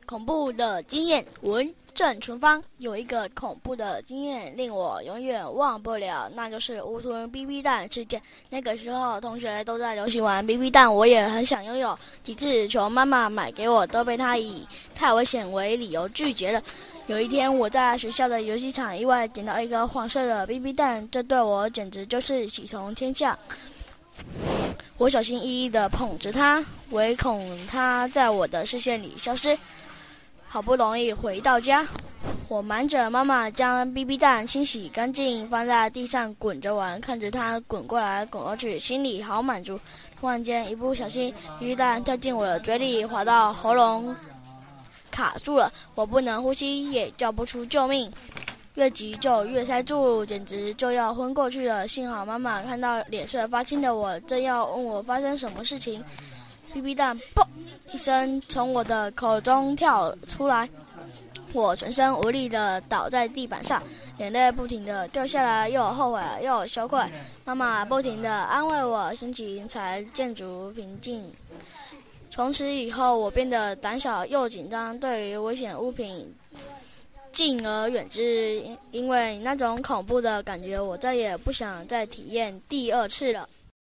恐怖的经验，文郑纯芳。有一个恐怖的经验令我永远忘不了，那就是乌吞 BB 弹事件。那个时候同学都在流行玩 BB 弹，我也很想拥有，几次求妈妈买给我，都被她以太危险为理由拒绝了。有一天我在学校的游戏场意外捡到一个黄色的 BB 弹，这对我简直就是喜从天降。我小心翼翼地捧着它，唯恐它在我的视线里消失。好不容易回到家，我瞒着妈妈将 BB 弹清洗干净，放在地上滚着玩，看着它滚过来滚过去，心里好满足。突然间，一不小心 BB 弹掉进我的嘴里，滑到喉咙卡住了，我不能呼吸，也叫不出救命。越急就越塞住，简直就要昏过去了。幸好妈妈看到脸色发青的我，正要问我发生什么事情，BB 弹“嘣”一声从我的口中跳出来，我全身无力地倒在地板上，眼泪不停地掉下来，又后悔又羞愧。妈妈不停地安慰我，心情才渐逐平静。从此以后，我变得胆小又紧张，对于危险物品敬而远之，因为那种恐怖的感觉，我再也不想再体验第二次了。